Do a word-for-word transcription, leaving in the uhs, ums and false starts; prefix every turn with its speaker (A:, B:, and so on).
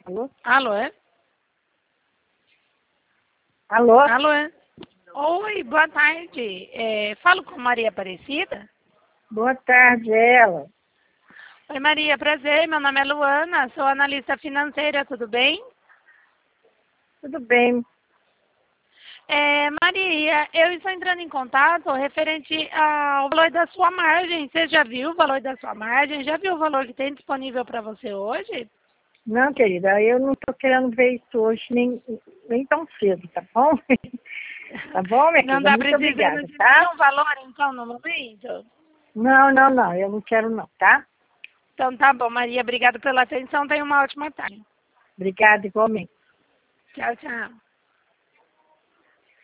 A: Alô?
B: Alô, é?
A: Alô?
B: Alô, é? Oi, boa tarde. É, falo com Maria Aparecida?
A: Boa tarde, ela.
B: Oi, Maria, prazer. Meu nome é Luana, sou analista financeira, tudo bem?
A: Tudo bem?
B: É, Maria, eu estou entrando em contato referente ao valor da sua margem. Você já viu o valor da sua margem? Já viu o valor que tem disponível para você hoje?
A: Não, querida, eu não estou querendo ver isso hoje nem, nem tão cedo, tá bom? Tá bom, minha
B: Não
A: querida?
B: está
A: Muito
B: precisando
A: obrigada,
B: de
A: tá?
B: nenhum valor, então, no momento?
A: Não, não, não, eu não quero não, tá?
B: Então tá bom, Maria. Obrigada pela atenção. Tenha uma ótima tarde.
A: Obrigada igualmente.
B: Tchau, tchau.